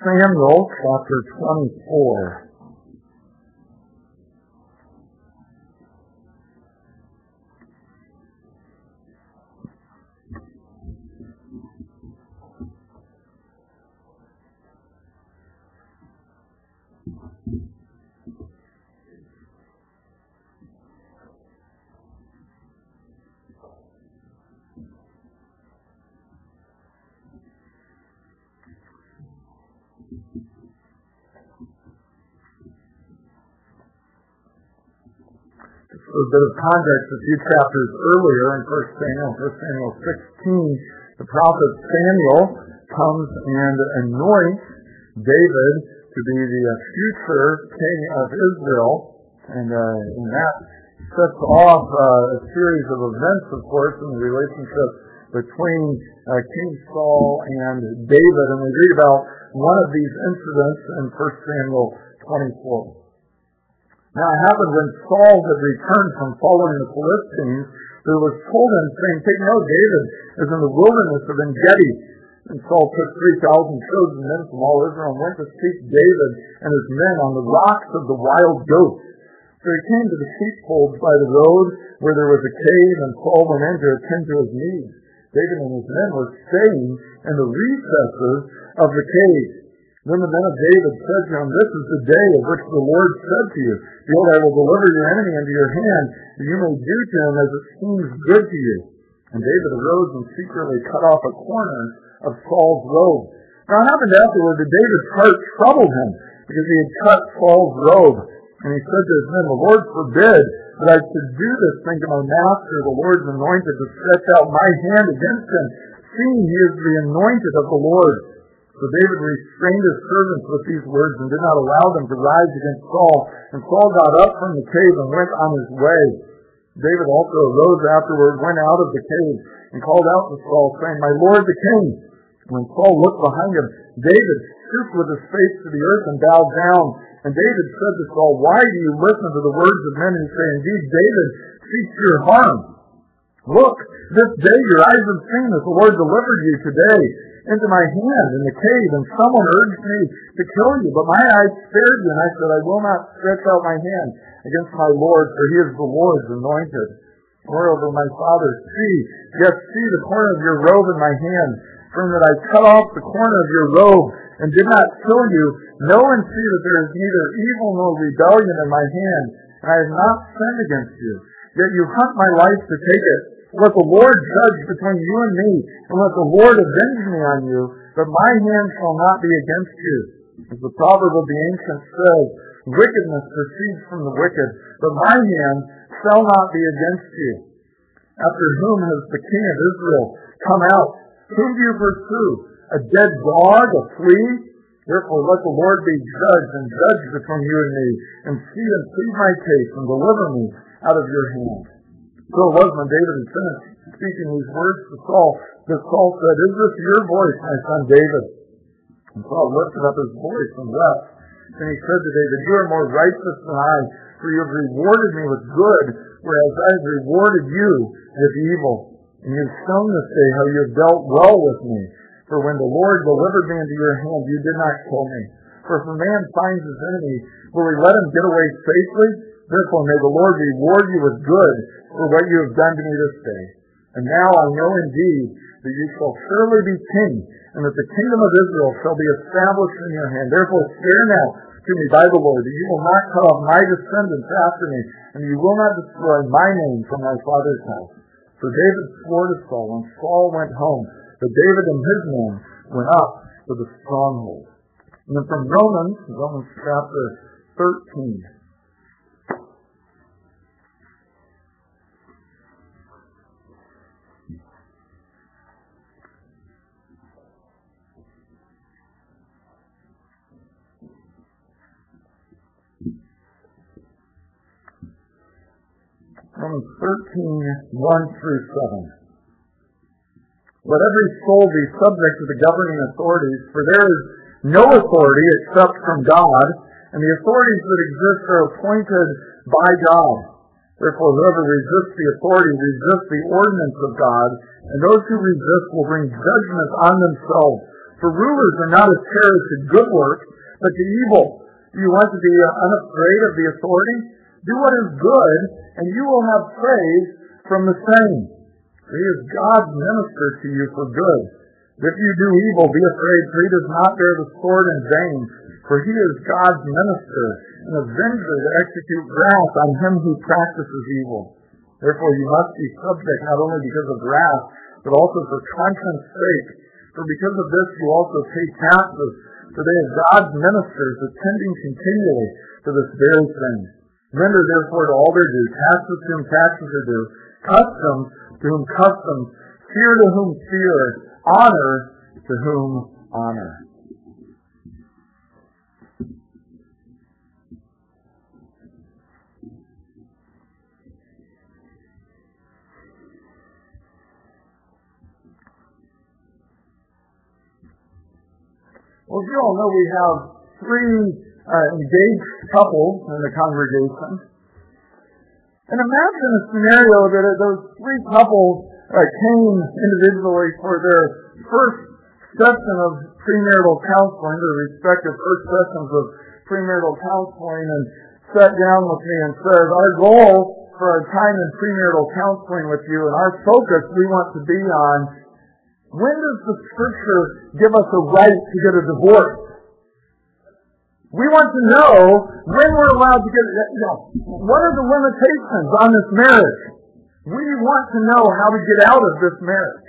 Samuel chapter 24. A bit of context, a few chapters earlier in 1 Samuel 16, the prophet Samuel comes and anoints David to be the future king of Israel, and that sets off a series of events, of course, in the relationship between King Saul and David, and we read about one of these incidents in 1 Samuel 24. Now it happened when Saul had returned from following the Philistines, there was told him, saying, "Take note, David is in the wilderness of En-gedi." And Saul took 3,000 chosen men from all Israel and went to seek David and his men on the rocks of the wild goats. So he came to the sheepfolds by the road where there was a cave, and Saul went in to attend to his needs. David and his men were staying in the recesses of the cave. Then the men of David said to him, "This is the day of which the Lord said to you, Behold, I will deliver your enemy into your hand, and you may do to him as it seems good to you." And David arose and secretly cut off a corner of Saul's robe. Now it happened afterward that David's heart troubled him, because he had cut Saul's robe. And he said to his men, "The Lord forbid that I should do this thing to my master, the Lord's anointed, to stretch out my hand against him, seeing he is the anointed of the Lord." So David restrained his servants with these words and did not allow them to rise against Saul. And Saul got up from the cave and went on his way. David also arose afterward, went out of the cave, and called out to Saul, saying, "My lord the king." When Saul looked behind him, David stooped with his face to the earth and bowed down. And David said to Saul, "Why do you listen to the words of men who say, Indeed, David seeks your harm? Look, this day your eyes have seen that the Lord delivered you today into my hand in the cave, and someone urged me to kill you, but my eyes spared you, and I said, I will not stretch out my hand against my Lord, for he is the Lord's anointed. Moreover, my father, see the corner of your robe in my hand, from that I cut off the corner of your robe, and did not kill you. Know and see that there is neither evil nor rebellion in my hand, and I have not sinned against you. Yet you hunt my life to take it. Let the Lord judge between you and me, and let the Lord avenge me on you, but my hand shall not be against you. As the proverb of the ancient says, wickedness proceeds from the wicked, but my hand shall not be against you. After whom has the king of Israel come out? Whom do you pursue? A dead dog, a flea? Therefore let the Lord be judge and judge between you and me, and see and plead my case, and deliver me out of your hand. So it was when David had finished speaking these words to Saul, that Saul said, "Is this your voice, my son David?" And Saul lifted up his voice and wept. And he said to David, "You are more righteous than I, for you have rewarded me with good, whereas I have rewarded you with evil. And you have shown this day how you have dealt well with me. For when the Lord delivered me into your hand, you did not kill me. For if a man finds his enemy, will he let him get away safely? Therefore may the Lord reward you with good for what you have done to me this day. And now I know indeed that you shall surely be king, and that the kingdom of Israel shall be established in your hand. Therefore swear now to me by the Lord that you will not cut off my descendants after me, and you will not destroy my name from my father's house." So David swore to Saul, and Saul went home. But David and his men went up to the stronghold. And then from Romans chapter 13. Romans 13, 1 through 7. Let every soul be subject to the governing authorities, for there is no authority except from God, and the authorities that exist are appointed by God. Therefore, whoever resists the authority resists the ordinance of God, and those who resist will bring judgment on themselves, For rulers are not a terror to good works, but to evil. Do you want to be unafraid of the authority? Do what is good, and you will have praise from the same. For he is God's minister to you for good. If you do evil, be afraid, for he does not bear the sword in vain. For he is God's minister, an avenger to execute wrath on him who practices evil. Therefore you must be subject not only because of wrath, but also for conscience sake. For because of this you also pay taxes, for they are God's ministers, attending continually to this very thing. Render therefore to all their due, taxes to whom taxes are due, customs to whom customs, fear to whom fear, honor to whom honor. Well, as you all know, we have three engaged couples in the congregation. And imagine a scenario that those three couples came individually for their first session of premarital counseling, their respective first sessions of premarital counseling, and sat down with me and said, our goal for our time in premarital counseling with you and our focus we want to be on, when does the Scripture give us a right to get a divorce? We want to know when we're allowed to get, what are the limitations on this marriage? We want to know how to get out of this marriage.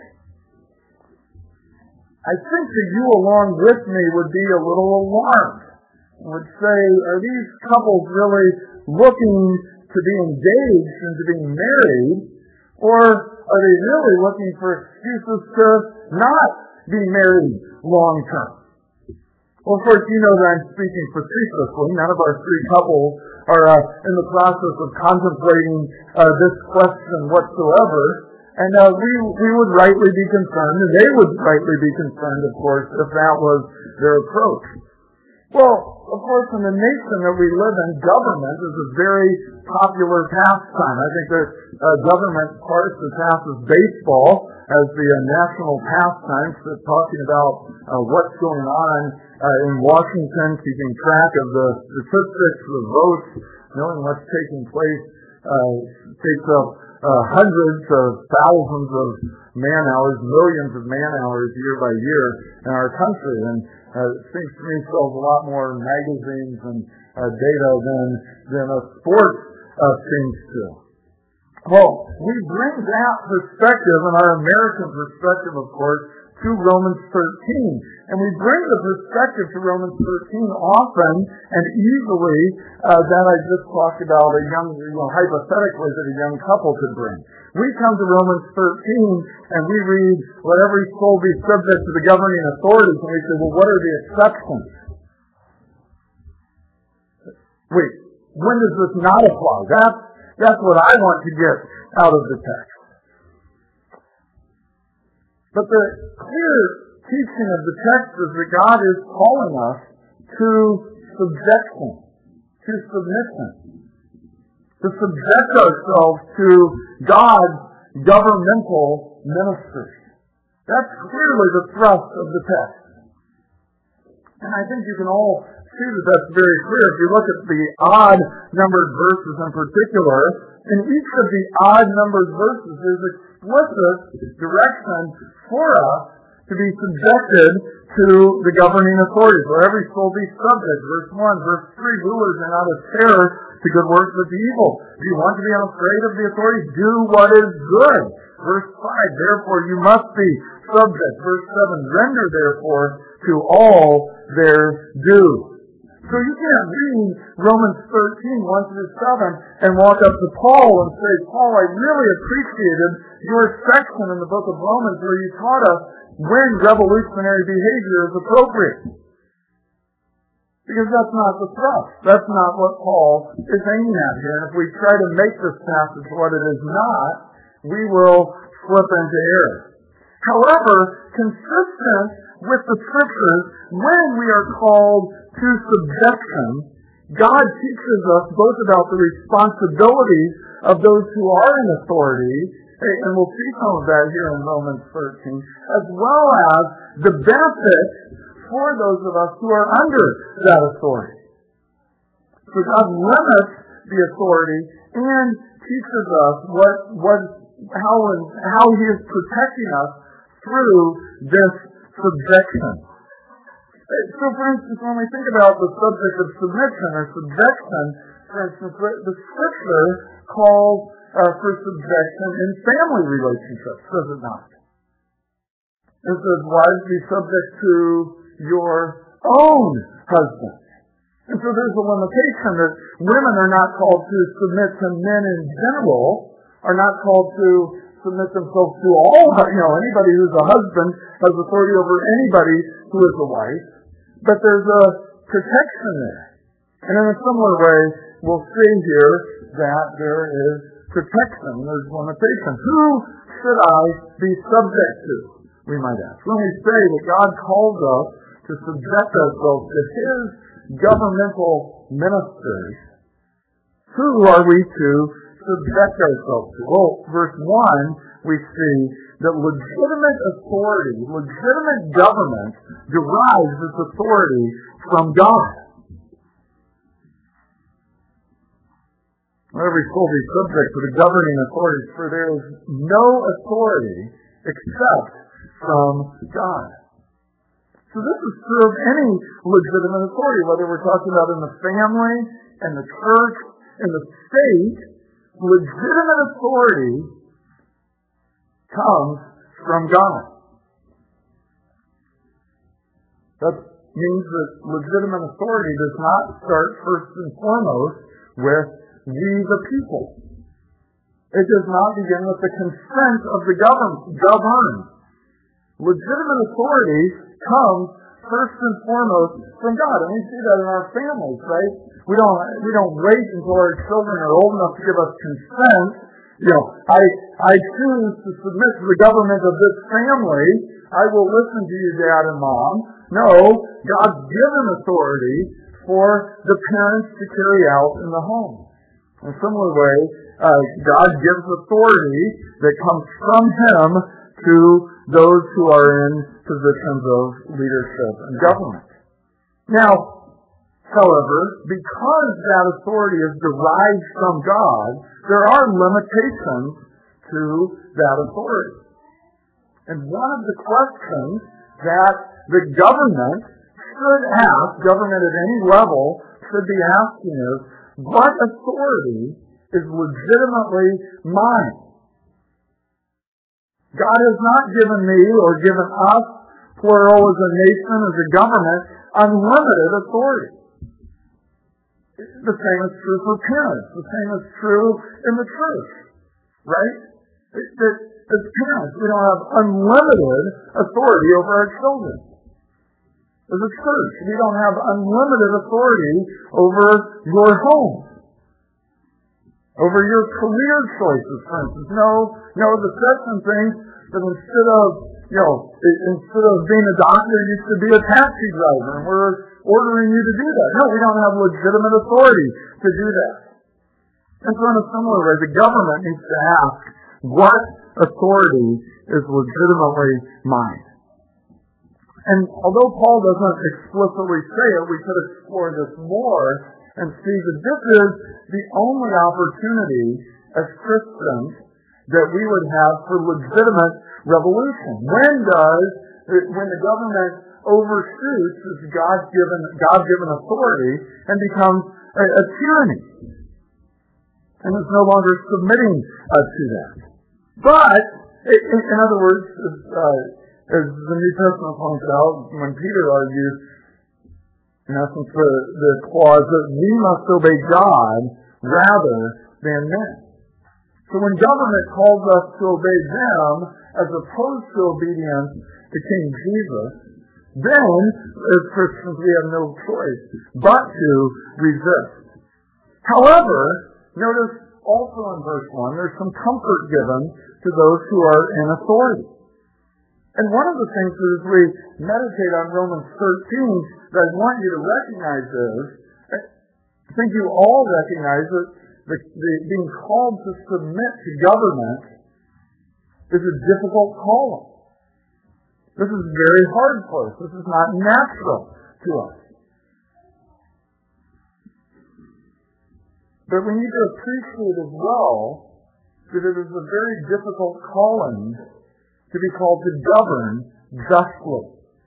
I think that you along with me would be a little alarmed. Would say, are these couples really looking to be engaged and to be married? Or are they really looking for excuses to not be married long term? Well, of course, you know that I'm speaking facetiously. None of our three couples are in the process of contemplating this question whatsoever. And we would rightly be concerned, and they would rightly be concerned, of course, if that was their approach. Well, of course, in the nation that we live in, government is a very popular pastime. I think that government passes baseball as the national pastime, talking about what's going on in Washington, keeping track of the statistics, the votes, knowing what's taking place, takes up hundreds of thousands of man-hours, millions of man-hours year by year in our country. And it seems to me sells a lot more magazines and data than a sports seems to. Well, we bring that perspective, and our American perspective, of course, to Romans 13. And we bring the perspective to Romans 13 often and easily that I just talked about hypothetically that a young couple could bring. We come to Romans 13 and we read, let every soul be subject to the governing authorities, and we say, well, what are the exceptions? Wait, when does this not apply? That's what I want to get out of the text. But the clear teaching of the text is that God is calling us to subjection, to submission, to subject ourselves to God's governmental ministry. That's clearly the thrust of the text. And I think you can all see that that's very clear. If you look at the odd-numbered verses in particular, in each of the odd-numbered verses there's explicit direction for us to be subjected to the governing authorities. For every soul be subject. Verse 1. Verse 3. Rulers are not a terror to good works but to evil. If you want to be unafraid of the authorities, do what is good. Verse 5. Therefore you must be subject. Verse 7. Render therefore to all their due. So you can't read Romans 13, 1 through 7, and walk up to Paul and say, Paul, I really appreciated your section in the book of Romans where you taught us when revolutionary behavior is appropriate. Because that's not the thrust. That's not what Paul is aiming at here. And if we try to make this passage what it is not, we will slip into error. However, consistent with the Scriptures, when we are called to subjection, God teaches us both about the responsibilities of those who are in authority And we'll see some of that here in Romans 13, as well as the benefits for those of us who are under that authority. So God limits the authority and teaches us how He is protecting us through this subjection. So, for instance, when we think about the subject of submission or subjection, for instance, the Scripture calls for subjection in family relationships, does it not? It says, wives, be subject to your own husband. And so there's a limitation that women are not called to submit to men in general, are not called to submit themselves to all, anybody who's a husband has authority over anybody who is a wife, but there's a protection there. And in a similar way, we'll see here that there is protection, there's limitation. Who should I be subject to, we might ask? When we say that God calls us to subject ourselves to His governmental ministers, who are we to subject ourselves to? Well, verse 1, we see that legitimate authority, legitimate government derives its authority from God. Every soul be subject to the governing authorities, for there is no authority except from God. So this is true of any legitimate authority, whether we're talking about in the family, in the church, in the state. Legitimate authority comes from God. That means that legitimate authority does not start first and foremost with we the people. It does not begin with the consent of the governed. Legitimate authority comes first and foremost from God. And we see that in our families, right? We don't wait until our children are old enough to give us consent. I choose to submit to the government of this family. I will listen to you, Dad and Mom. No, God's given authority for the parents to carry out in the home. In a similar way, God gives authority that comes from Him to those who are in positions of leadership and government. Now, however, because that authority is derived from God, there are limitations to that authority. And one of the questions that the government should ask, government at any level should be asking is, what authority is legitimately mine? God has not given me or given us, plural, as a nation, as a government, unlimited authority. The same is true for parents. The same is true in the church, right? As parents, we don't have unlimited authority over our children. As a church, we don't have unlimited authority over your home, over your career choices, for instance. No, the section thinks that instead of being a doctor, you should be a taxi driver, and we're ordering you to do that. No, we don't have legitimate authority to do that. And so in a similar way, the government needs to ask, what authority is legitimately mine? And although Paul doesn't explicitly say it, we could explore this more and see that this is the only opportunity as Christians that we would have for legitimate revolution. When the government overshoots its God-given authority and becomes a tyranny and is no longer submitting to that. But, in other words, as the New Testament points out, when Peter argues, in essence, the clause that we must obey God rather than men. So when government calls us to obey them as opposed to obedience to King Jesus, then, as Christians, we have no choice but to resist. However, notice also in verse 1, there's some comfort given to those who are in authority. And one of the things that as we meditate on Romans 13 that I want you to recognize is, I think you all recognize that being called to submit to government is a difficult calling. This is very hard for us. This is not natural to us. But we need to appreciate as well that it is a very difficult calling to be called to govern justly.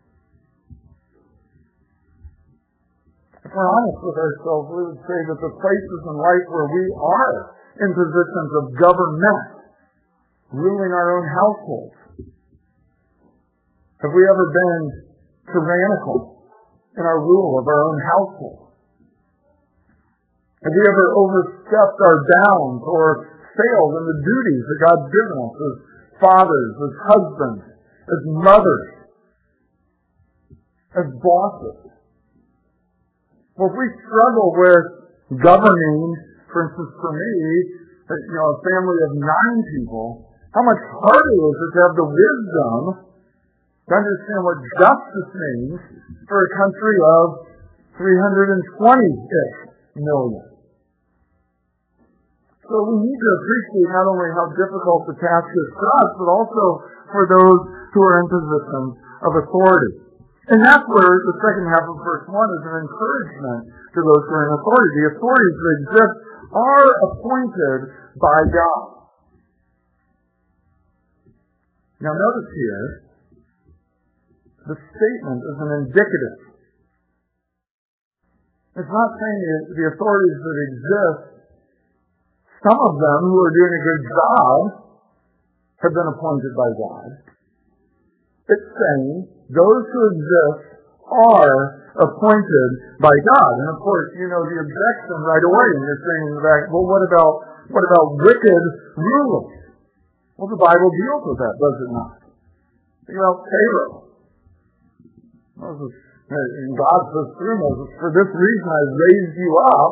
If we're honest with ourselves, we would say that the places in life where we are in positions of government, ruling our own households, have we ever been tyrannical in our rule of our own household? Have we ever overstepped our bounds or failed in the duties that God's given us as fathers, as husbands, as mothers, as bosses? Well, if we struggle with governing, for instance, for me, a family of 9 people, how much harder is it to have the wisdom to understand what justice means for a country of 320-ish million? So we need to appreciate not only how difficult the task is for us, but also for those who are in positions of authority. And that's where the second half of verse 1 is an encouragement to those who are in authority. The authorities that exist are appointed by God. Now notice here, the statement is an indicative. It's not saying that the authorities that exist, some of them who are doing a good job, have been appointed by God. It's saying those who exist are appointed by God. And of course, you know the objection right away. And you're saying that, well, what about wicked rulers? Well, the Bible deals with that, does it not? Think about Pharaoh. Moses, and God says through Moses, for this reason I raised you up.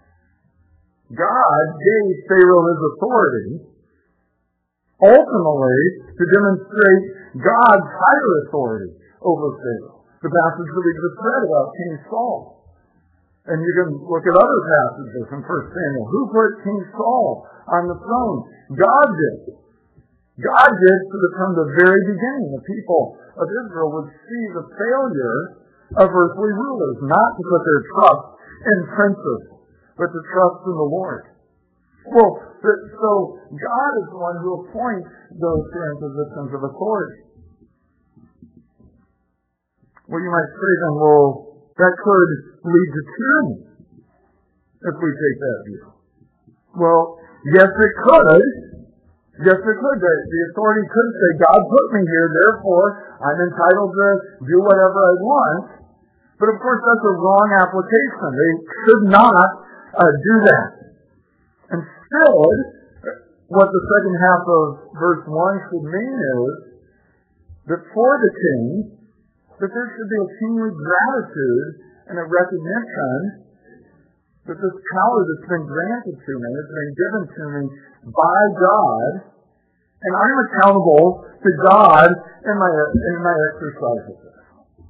God gave Pharaoh his authority, ultimately to demonstrate God's higher authority over Pharaoh. The passage that we just read about King Saul. And you can look at other passages in 1 Samuel. Who put King Saul on the throne? God did. God did so that from the very beginning the people of Israel would see the failure of earthly rulers, not to put their trust in princes, but to trust in the Lord. Well, so God is the one who appoints those who are in positions of authority. Well, you might say then, well, that could lead to tyranny if we take that view. Well, yes, it could. Yes, it could. The authority could say, God put me here, therefore I'm entitled to do whatever I want. But of course, that's a wrong application. They should not do that. Instead, what the second half of verse 1 should mean is that for the king, that there should be a kingly gratitude and a recognition that this power that's been granted to me, has been given to me by God, and I'm accountable to God in my exercise of this.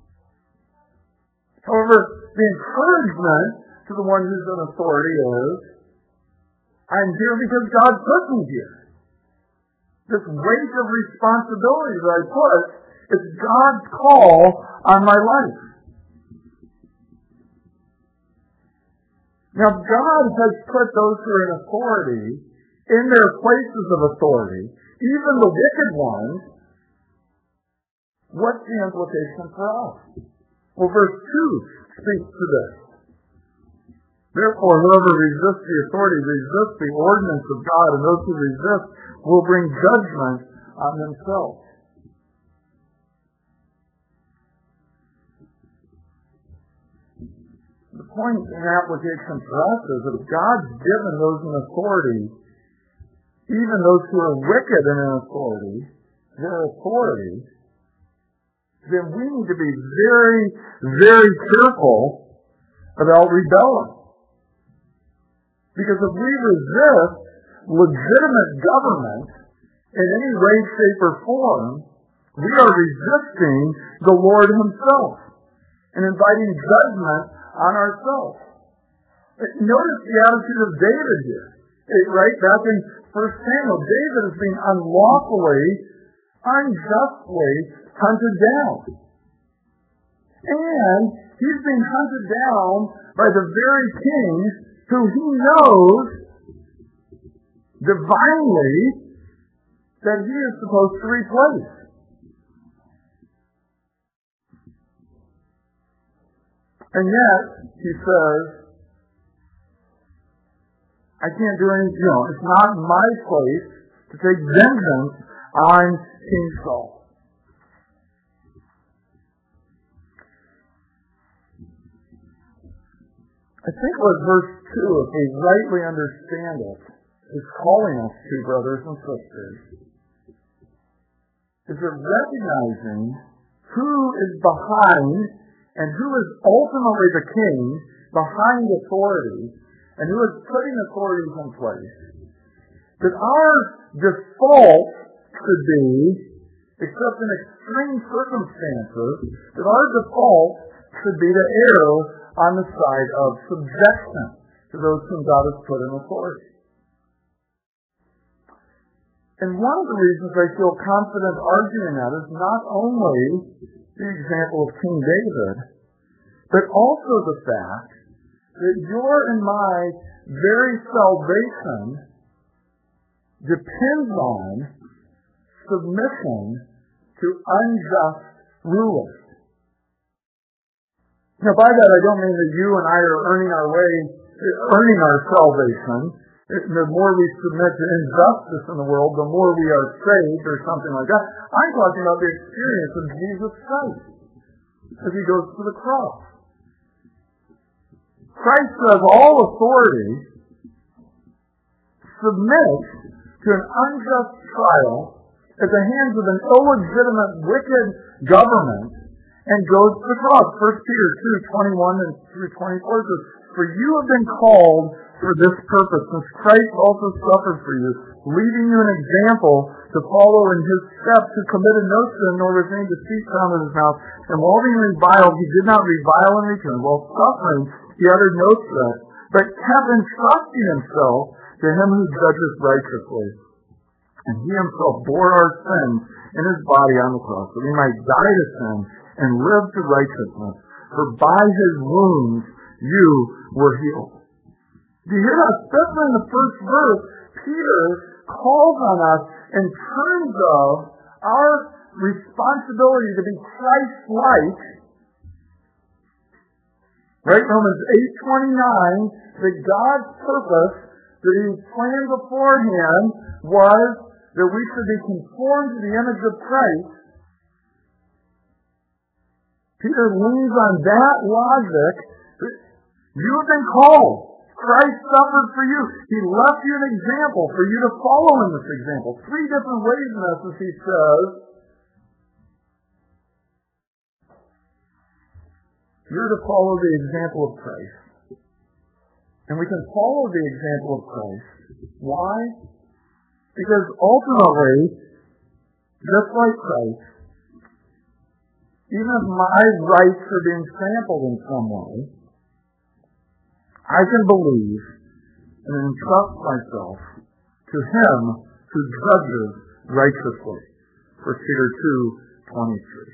However, the encouragement to the one who's in authority is, I'm here because God put me here. This weight of responsibility that I put is God's call on my life. Now, God has put those who are in authority in their places of authority, even the wicked ones. What's the implication for us? Well, verse 2 speaks to this. Therefore, whoever resists the authority resists the ordinance of God, and those who resist will bring judgment on themselves. The point in application for us is that if God's given those in authority, even those who are wicked and in authority, their authority, then we need to be very, very careful about rebelling. Because if we resist legitimate government in any way, shape, or form, we are resisting the Lord himself and inviting judgment on ourselves. Notice the attitude of David here. Right back in 1 Samuel, David is being unlawfully, unjustly hunted down. And he's being hunted down by the very king who he knows divinely that he is supposed to replace. And yet, he says, I can't do anything, it's not my place to take vengeance on King Saul. I think what verse 2, if we rightly understand it, is calling us to, brothers and sisters, is that recognizing who is behind and who is ultimately the king behind authority and who is putting authorities in place, that our default should be, except in extreme circumstances, that our default should be to err on the side of subjection to those whom God has put in authority. And one of the reasons I feel confident arguing that is not only the example of King David, but also the fact that your and my very salvation depends on submission to unjust rulers. Now, by that I don't mean that you and I are earning our salvation. The more we submit to injustice in the world, the more we are saved or something like that. I'm talking about the experience of Jesus Christ as he goes to the cross. Christ says all authority submits to an unjust trial at the hands of an illegitimate, wicked government and goes to the cross. 1 Peter 2:21 and through 24 says, "For you have been called for this purpose, since Christ also suffered for you, leaving you an example to follow in his steps, who committed no sin, nor was any deceit found in his mouth. And while being reviled, he did not revile in return. While suffering, he uttered no threat, but kept entrusting himself to him who judges righteously. And he himself bore our sins in his body on the cross, that we might die to sin and live to righteousness. For by his wounds you were healed." Do you hear that? Especially in the first verse, Peter calls on us in terms of our responsibility to be Christ-like. Right? Romans 8:29, that God's purpose that he planned beforehand was that we should be conformed to the image of Christ. Peter leans on that logic. You have been called. Christ suffered for you. He left you an example for you to follow in this example. 3 different ways in essence he says, you're to follow the example of Christ. And we can follow the example of Christ. Why? Because ultimately, just like Christ, even if my rights are being trampled in some way, I can believe and entrust myself to him who judges righteously. 1 Peter 2:23.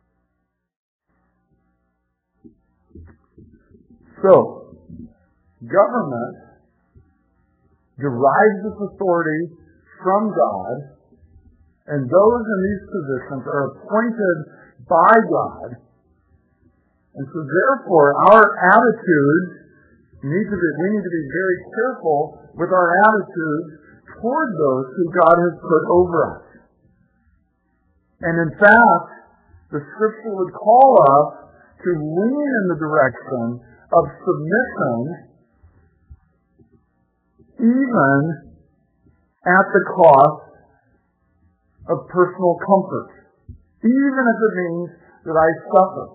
So, government derives its authority from God, and those in these positions are appointed by God. And so therefore, our attitudes we need to be very careful with our attitudes toward those who God has put over us. And in fact, the Scripture would call us to lean in the direction of submission, even at the cost of personal comfort, even if it means that I suffer.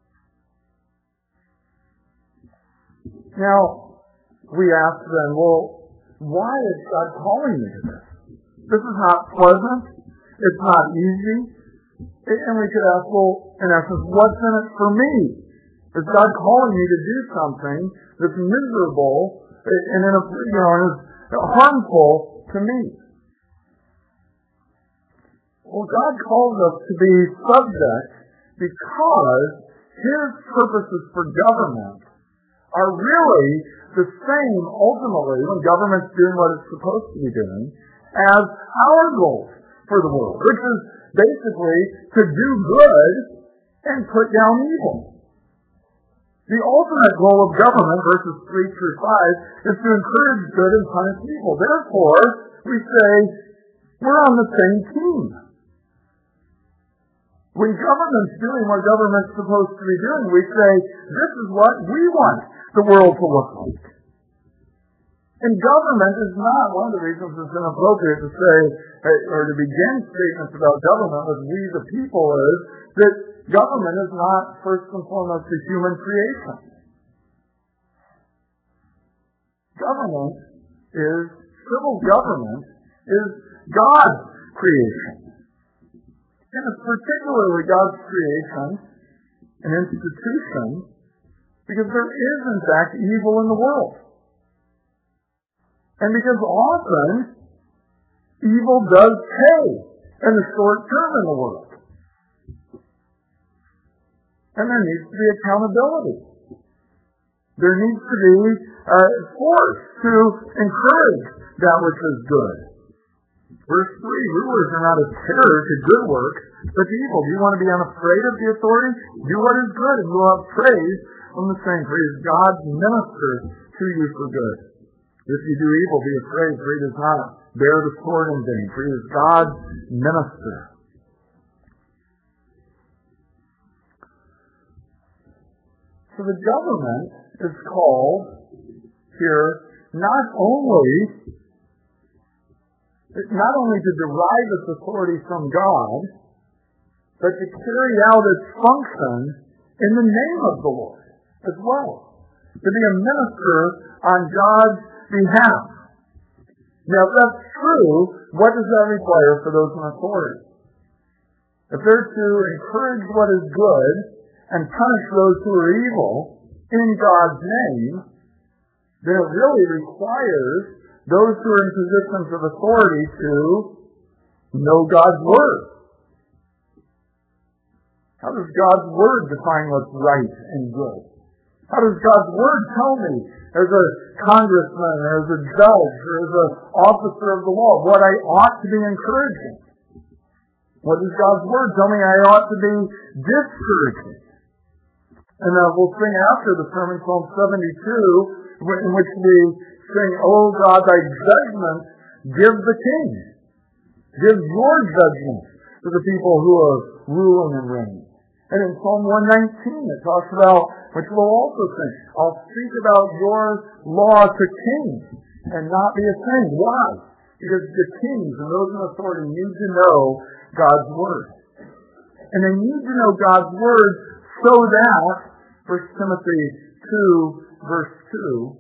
Now, we ask then, well, why is God calling me to this? This is not pleasant. It's not easy. And we could ask, well, in essence, what's in it for me? Is God calling me to do something that's miserable and harmful to me. Well, God calls us to be subject because His purposes for government are really the same, ultimately, when government's doing what it's supposed to be doing, as our goals for the world, which is basically to do good and put down evil. The ultimate goal of government, verses 3 through 5, is to encourage good and punish evil. Therefore, we say, we're on the same team. When government's doing what government's supposed to be doing, we say, this is what we want the world to look like. And government is not, one of the reasons it's inappropriate to say, or to begin statements about government with we the people, is that government is not first and foremost a human creation. Civil government is God's creation. And it's particularly God's creation, an institution, because there is, in fact, evil in the world. And because often, evil does pay in the short term in the world. And there needs to be accountability. There needs to be force to encourage that which is good. Verse 3, rulers are not a terror to good works, but to evil. Do you want to be unafraid of the authority? Do what is good, and you will have praise from the same. For He is God's minister to you for good. If you do evil, be afraid, for He does not bear the sword in vain, for He is God's minister. So the government is called here not only to derive its authority from God, but to carry out its function in the name of the Lord as well. To be a minister on God's behalf. Now, if that's true, what does that require for those in authority? If they're to encourage what is good and punish those who are evil in God's name, then it really requires those who are in positions of authority to know God's Word. How does God's Word define what's right and good? How does God's Word tell me, as a congressman, or as a judge, or as an officer of the law, what I ought to be encouraging? What does God's Word tell me I ought to be discouraging? And we'll sing after the sermon, Psalm 72, in which we sing, "O God, thy judgments give the king. Give your judgments to the people who are ruling and reigning." And in Psalm 119, it talks about, which we'll also sing, "I'll speak about your law to kings and not be ashamed." Why? Because the kings and those in authority need to know God's Word. And they need to know God's Word so that, 1 Timothy 2, verse 2,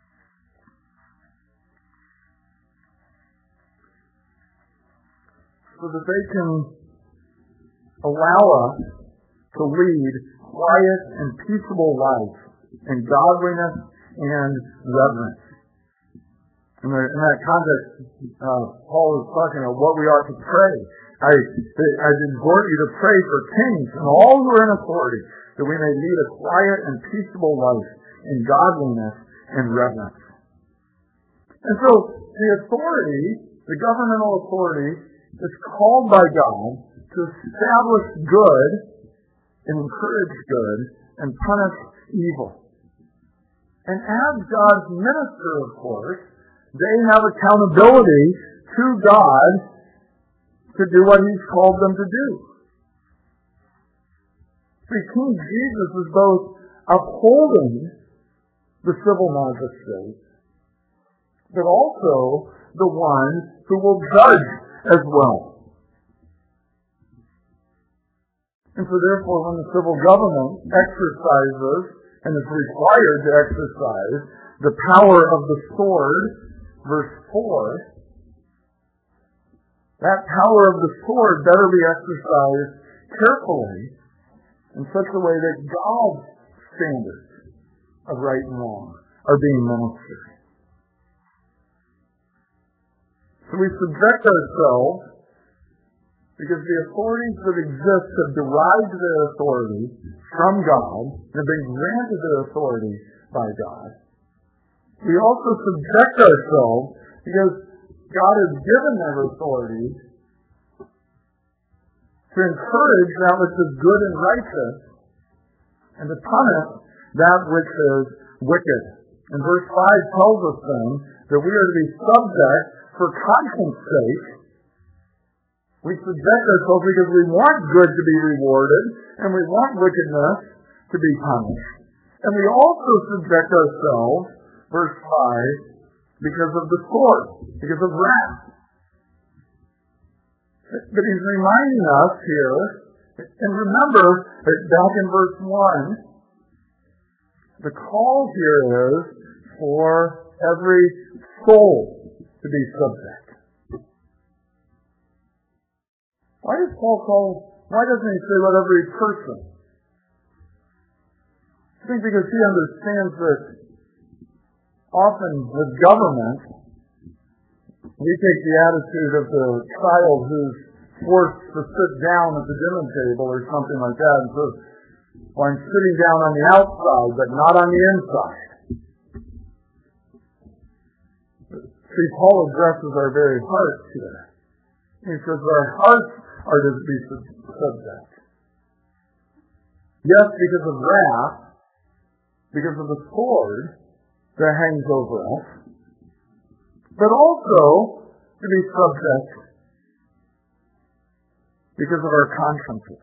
so that they can allow us to lead quiet and peaceable life in godliness and reverence. In that context, Paul is talking about what we ought to pray. I exhort you to pray for kings and all who are in authority, that we may lead a quiet and peaceable life in godliness and reverence. And so the authority, the governmental authority, is called by God to establish good and encourage good and punish evil. And as God's minister, of course, they have accountability to God to do what He's called them to do. See, King Jesus is both upholding the civil magistrate, but also the one who will judge as well. And so therefore, when the civil government exercises, and is required to exercise, the power of the sword, verse 4, that power of the sword better be exercised carefully in such a way that God's standards of right and wrong are being ministered. So we subject ourselves because the authorities that exist have derived their authority from God and have been granted their authority by God. We also subject ourselves because God has given their authority to encourage that which is good and righteous and to punish that which is wicked. And verse 5 tells us then that we are to be subject for conscience sake. We subject ourselves because we want good to be rewarded and we want wickedness to be punished. And we also subject ourselves, verse 5, because of the sword, because of wrath. But he's reminding us here, and remember that back in verse 1, the call here is for every soul to be subject. Why doesn't he say let every person? I think because he understands that often with government, we take the attitude of the child who's forced to sit down at the dinner table or something like that and says, well, I'm sitting down on the outside, but not on the inside. See, Paul addresses our very hearts here. He says our hearts are to be subject. Yes, because of wrath, because of the sword that hangs over us, but also to be subject because of our consciences.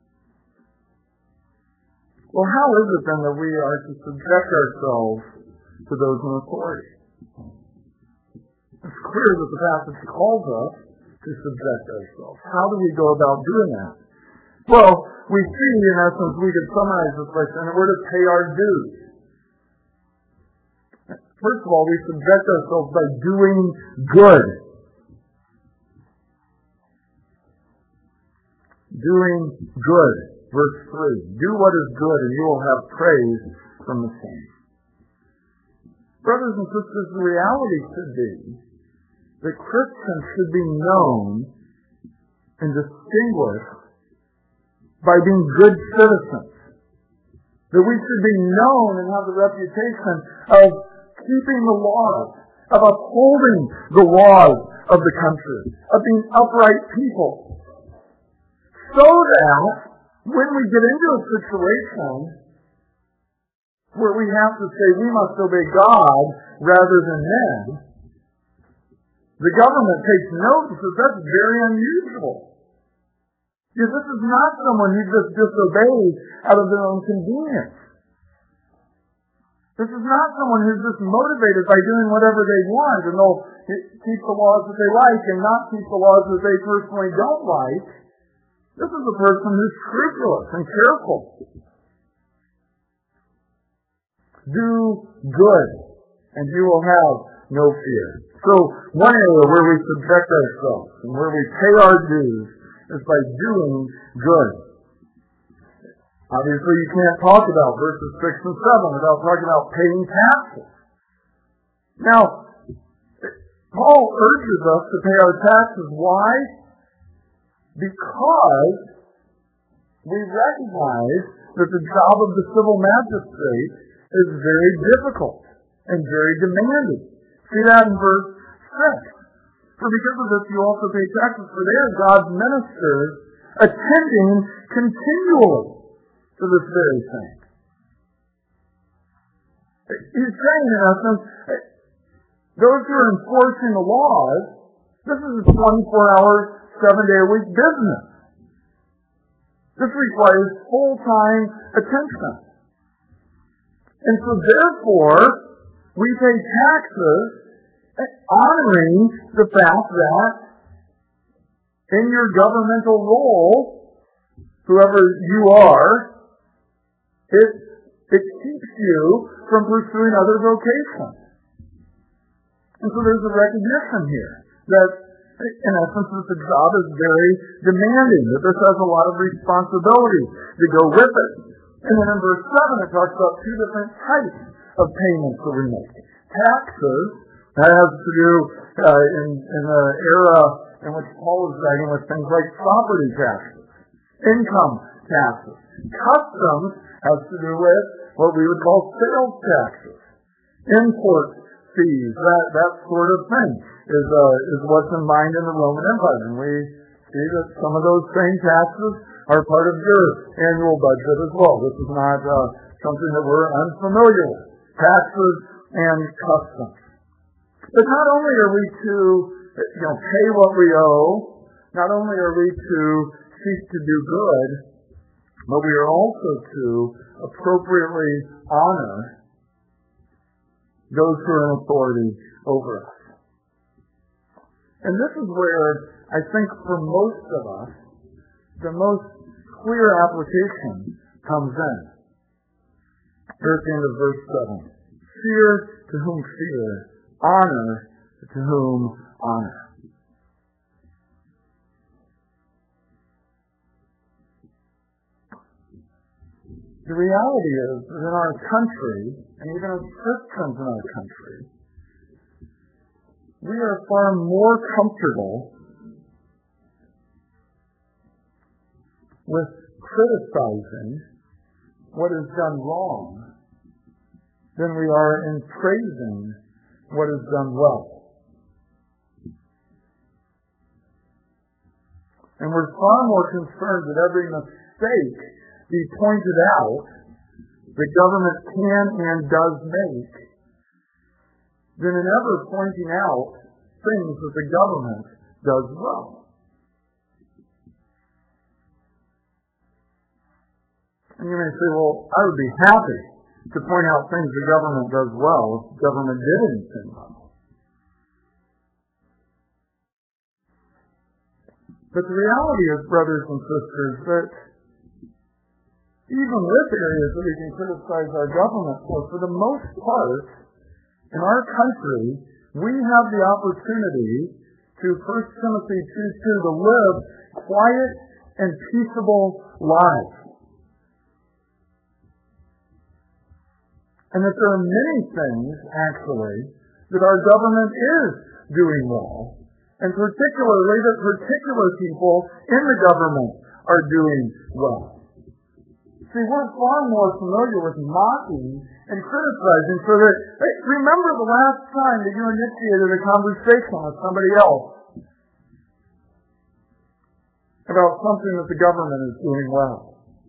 Well, how is it then that we are to subject ourselves to those in authority? It's clear that the passage calls us to subject ourselves. How do we go about doing that? Well, we see, in essence, we could summarize this by saying we're to pay our dues. First of all, we subject ourselves by doing good. Doing good. Verse 3. Do what is good and you will have praise from the same. Brothers and sisters, the reality should be that Christians should be known and distinguished by being good citizens. That we should be known and have the reputation of keeping the laws, of upholding the laws of the country, of being upright people. So that when we get into a situation where we have to say we must obey God rather than men, the government takes note and says that's very unusual. Because this is not someone who just disobeys out of their own convenience. This is not someone who's just motivated by doing whatever they want and they'll keep the laws that they like and not keep the laws that they personally don't like. This is a person who's scrupulous and careful. Do good and you will have no fear. So one area where we subject ourselves and where we pay our dues is by doing good. Obviously, you can't talk about verses 6 and 7 without talking about paying taxes. Now, Paul urges us to pay our taxes. Why? Because we recognize that the job of the civil magistrate is very difficult and very demanding. See that in verse 6. For because of this you also pay taxes, for they are God's ministers attending continually to this very thing. He's saying, in essence, those who are enforcing the laws, this is a 24-hour, 7-day-a-week business. This requires full-time attention. And so therefore, we pay taxes honoring the fact that in your governmental role, whoever you are, it keeps you from pursuing other vocations. And so there's a recognition here that, in essence, the job is very demanding, that this has a lot of responsibility to go with it. And then in verse 7, it talks about two different types of payments that we make. Taxes, that has to do in the era in which Paul is writing with things like property taxes, income taxes. Customs has to do with what we would call sales taxes, import fees, that sort of thing is what's in mind in the Roman Empire. And we see that some of those same taxes are part of your annual budget as well. This is not something that we're unfamiliar with. Taxes and customs. But not only are we to pay what we owe, not only are we to seek to do good, but we are also to appropriately honor those who are in authority over us. And this is where I think for most of us, the most clear application comes in. Here's the end of verse 7. Fear to whom fear, honor to whom honor. The reality is that in our country, and even as Christians in our country, we are far more comfortable with criticizing what is done wrong than we are in praising what is done well. And we're far more concerned that every mistake be pointed out the government can and does make than in ever pointing out things that the government does well. And you may say, well, I would be happy to point out things the government does well if the government did anything well. But the reality is, brothers and sisters, that even with areas that we can criticize our government for the most part, in our country, we have the opportunity to 1 Timothy 2:2 to live quiet and peaceable lives. And that there are many things, actually, that our government is doing well. And particularly that particular people in the government are doing well. See, we're far more familiar with mocking and criticizing so that, hey, remember the last time that you initiated a conversation with somebody else about something that the government is doing well.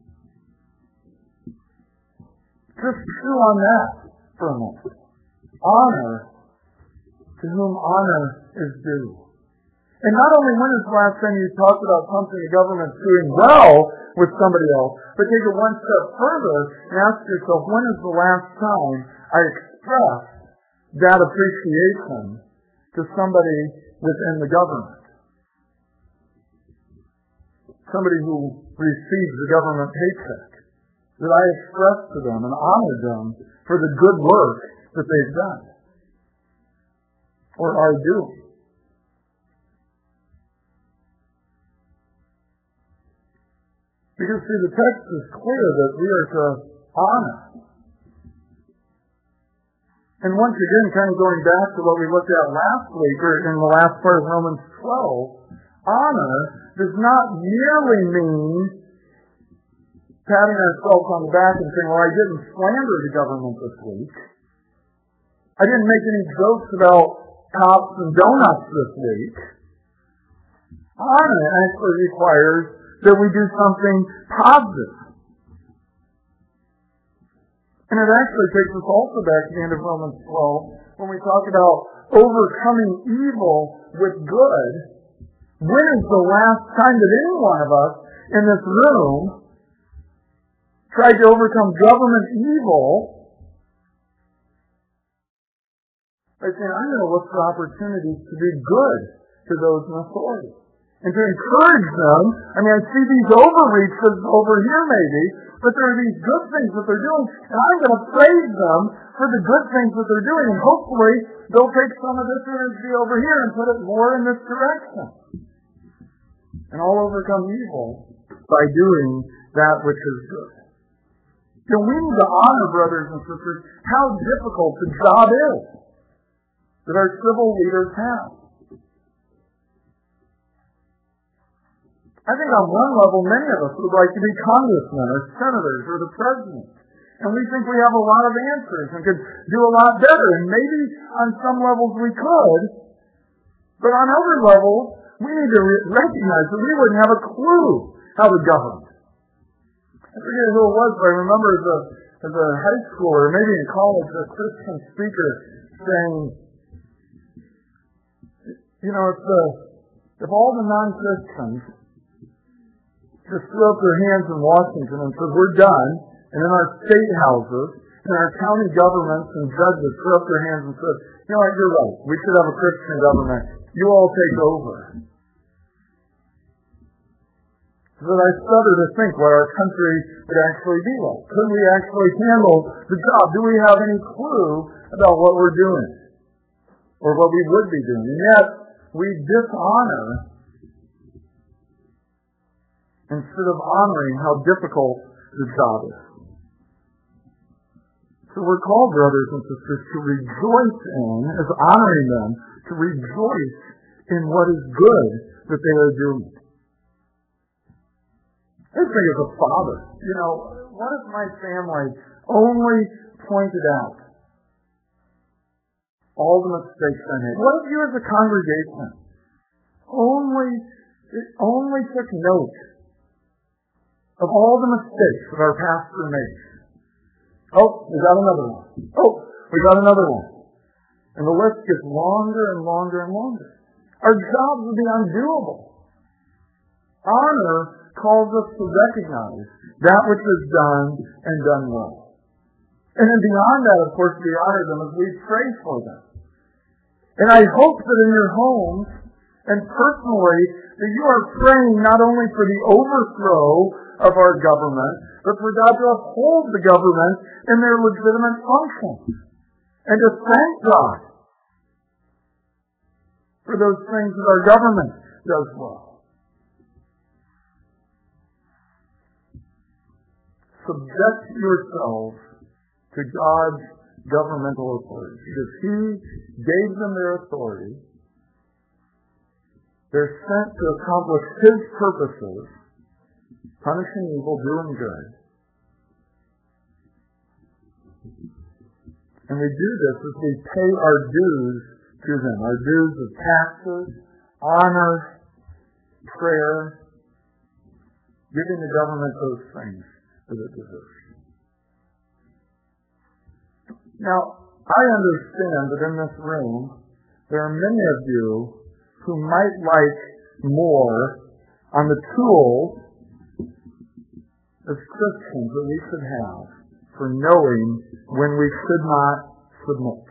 Just chew on that for a moment. Honor to whom honor is due. And not only when is the last time you talked about something the government's doing well with somebody else, but take it one step further and ask yourself, when is the last time I expressed that appreciation to somebody within the government? Somebody who receives the government paycheck. That I expressed to them and honored them for the good work that they've done or are doing. Because, see, the text is clear that we are to honor. And once again, kind of going back to what we looked at last week, or in the last part of Romans 12, honor does not merely mean patting ourselves on the back and saying, well, I didn't slander the government this week. I didn't make any jokes about cops and donuts this week. Honor actually requires that we do something positive. And it actually takes us also back to the end of Romans 12 when we talk about overcoming evil with good. When is the last time that any one of us in this room tried to overcome government evil by saying, I'm going to look for opportunities to do good to those in authority. And to encourage them, I mean, I see these overreaches over here maybe, but there are these good things that they're doing, and I'm going to praise them for the good things that they're doing, and hopefully they'll take some of this energy over here and put it more in this direction. And all overcome evil by doing that which is good. So we need to honor, brothers and sisters, how difficult the job is that our civil leaders have. I think on one level, many of us would like to be congressmen or senators or the president. And we think we have a lot of answers and could do a lot better. And maybe on some levels we could. But on other levels, we need to recognize that we wouldn't have a clue how to govern. I forget who it was, but I remember as a high schooler, maybe in college, a Christian speaker saying, if all the non-Christians just threw up their hands in Washington and said, we're done, and in our state houses, and our county governments and judges threw up their hands and said, you know what, you're right, we should have a Christian government. You all take over. So that I stutter to think what our country would actually be like. Could we actually handle the job? Do we have any clue about what we're doing? Or what we would be doing? And yet, we dishonor instead of honoring how difficult the job is. So we're called, brothers and sisters, to rejoice in, as honoring them, to rejoice in what is good that they are doing. I think as a father, what if my family only pointed out all the mistakes I made? What if you as a congregation only took note of all the mistakes that our pastor makes? Oh, we got another one. Oh, we got another one. And the list gets longer and longer and longer. Our jobs would be undoable. Honor calls us to recognize that which is done and done well. And then beyond that, of course, we honor them as we pray for them. And I hope that in your homes and personally that you are praying not only for the overthrow of our government, but for God to uphold the government in their legitimate functions. And to thank God for those things that our government does well. Subject yourselves to God's governmental authority, because He gave them their authority. They're sent to accomplish His purposes, punishing evil, doing good. And we do this as we pay our dues to them, our dues of taxes, honor, prayer, giving the government those things that it deserves. Now, I understand that in this room, there are many of you who might like more on the tools as Christians that we should have for knowing when we should not submit.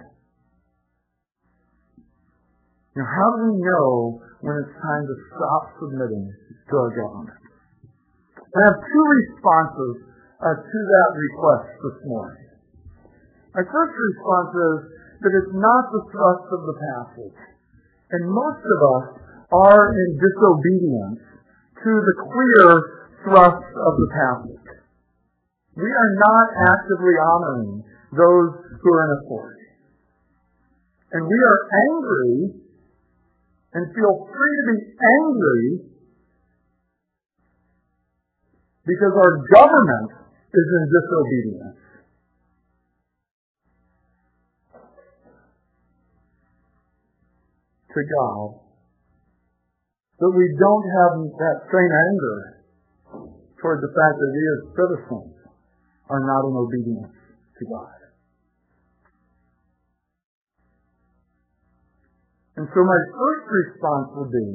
Now, how do we know when it's time to stop submitting to our government? I have two responses to that request this morning. My first response is that it's not the thrust of the passage. And most of us are in disobedience to the clear thrust of the passage. We are not actively honoring those who are in authority. And we are angry and feel free to be angry because our government is in disobedience. To God, that we don't have that same anger toward the fact that we as citizens are not in obedience to God. And so my first response would be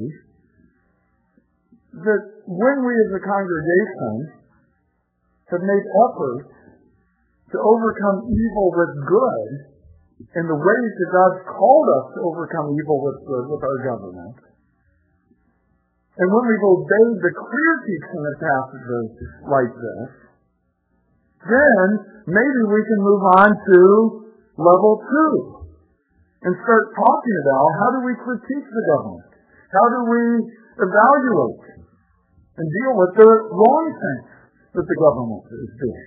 that when we as a congregation have made efforts to overcome evil with good, in the ways that God's called us to overcome evil with good with our government, and when we've obeyed the clear teaching of passages like this, then maybe we can move on to level 2 and start talking about how do we critique the government? How do we evaluate and deal with the wrong things that the government is doing?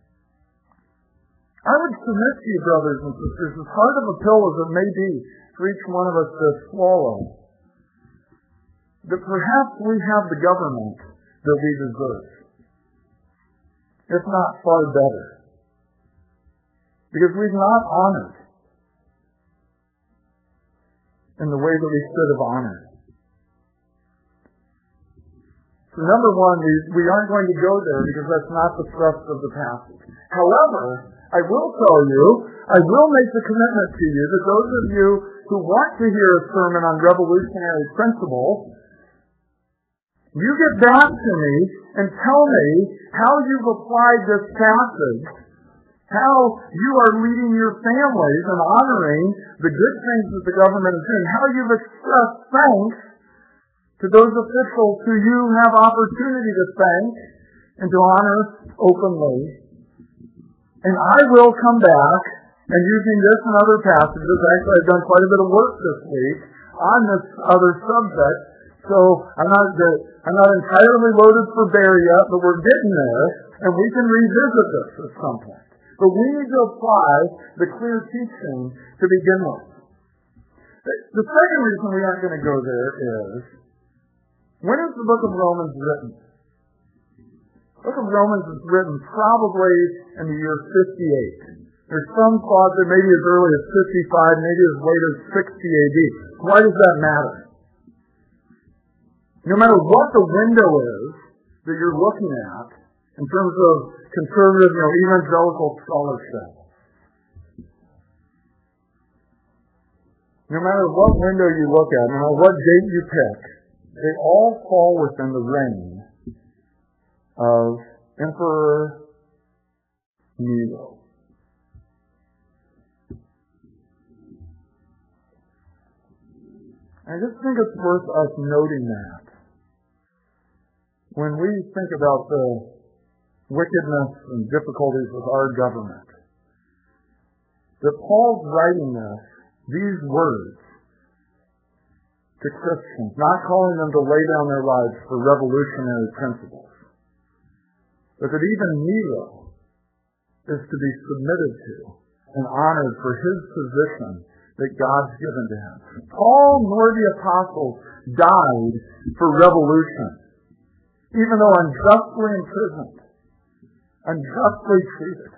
I would submit to you, brothers and sisters, as hard of a pill as it may be for each one of us to swallow, that perhaps we have the government that we deserve, if not far better, because we've not honored in the way that we should have honored. So number one, we aren't going to go there because that's not the thrust of the passage. However, I will tell you, I will make the commitment to you that those of you who want to hear a sermon on revolutionary principles, you get back to me and tell me how you've applied this passage, how you are leading your families and honoring the good things that the government is doing, how you've expressed thanks to those officials who you have opportunity to thank and to honor openly. And I will come back, and using this and other passages, actually I've done quite a bit of work this week on this other subject, so I'm not entirely loaded for bear yet, but we're getting there, and we can revisit this at some point. But we need to apply the clear teaching to begin with. The second reason we aren't going to go there is, when is the book of Romans written? The book of Romans is written probably in the year 58. There's some thought that maybe as early as 55, maybe as late as 60 AD. Why does that matter? No matter what the window is that you're looking at in terms of conservative, evangelical scholarship, no matter what window you look at, no matter what date you pick, they all fall within the reign of Emperor Nero. I just think it's worth us noting that when we think about the wickedness and difficulties with our government, that Paul's writing these words to Christians, not calling them to lay down their lives for revolutionary principles, but that even Nero is to be submitted to and honored for his position that God's given to him. Paul nor the apostles died for revolution, even though unjustly imprisoned, unjustly treated.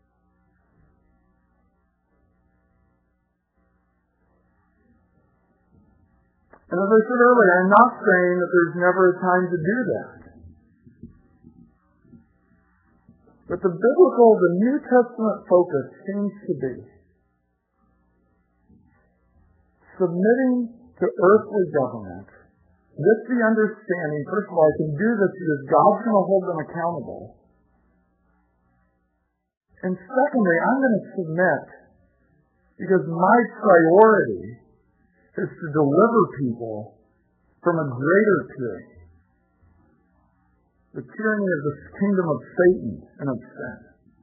And as I said earlier, I'm not saying that there's never a time to do that. But the New Testament focus seems to be submitting to earthly government with the understanding, first of all, I can do this because God's going to hold them accountable. And secondly, I'm going to submit because my priority is to deliver people from a greater tyranny, the tyranny of the kingdom of Satan and of sin.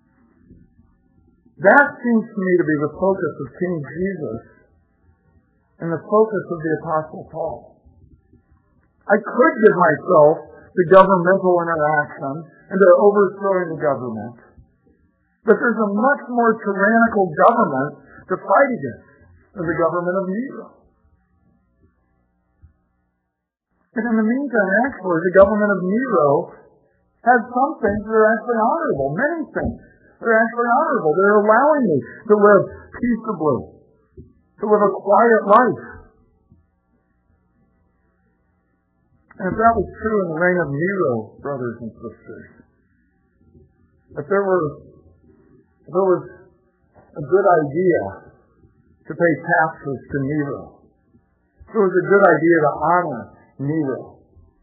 That seems to me to be the focus of King Jesus and the focus of the Apostle Paul. I could give myself to governmental interaction and to overthrowing the government, but there's a much more tyrannical government to fight against than the government of Nero. And in the meantime, actually, the government of Nero has some things that are actually honorable, many things that are actually honorable. They're allowing me to live peaceably, to live a quiet life. And if that was true in the reign of Nero, brothers and sisters, if there was a good idea to pay taxes to Nero, if it was a good idea to honor Nero,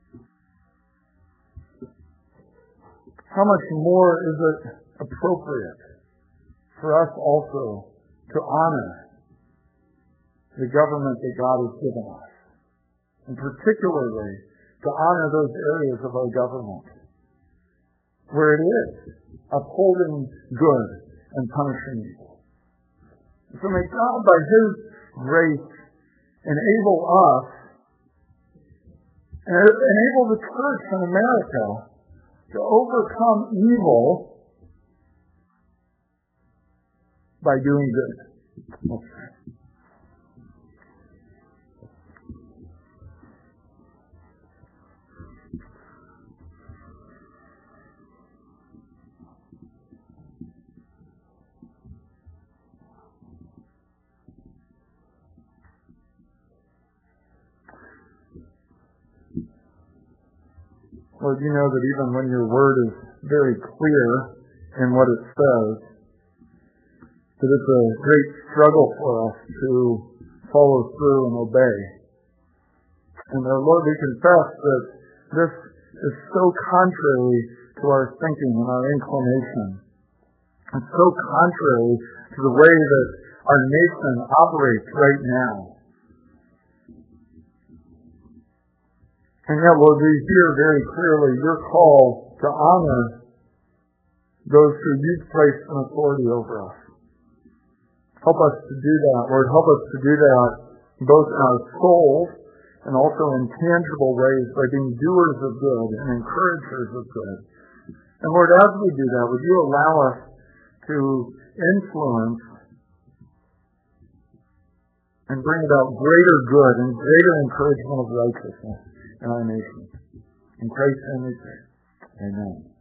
how much more is it appropriate for us also to honor the government that God has given us, and particularly to honor those areas of our government where it is upholding good and punishing evil. So may God, by His grace, enable us and enable the church in America to overcome evil by doing good. Lord, you know that even when your word is very clear in what it says, that it's a great struggle for us to follow through and obey. And Lord, we confess that this is so contrary to our thinking and our inclination. It's so contrary to the way that our nation operates right now. And yet, Lord, we hear very clearly your call to honor those who you've placed in authority over us. Help us to do that, Lord. Help us to do that both in our souls and also in tangible ways by being doers of good and encouragers of good. And Lord, as we do that, would you allow us to influence and bring about greater good and greater encouragement of righteousness in our nation. In Christ's name we pray. Amen.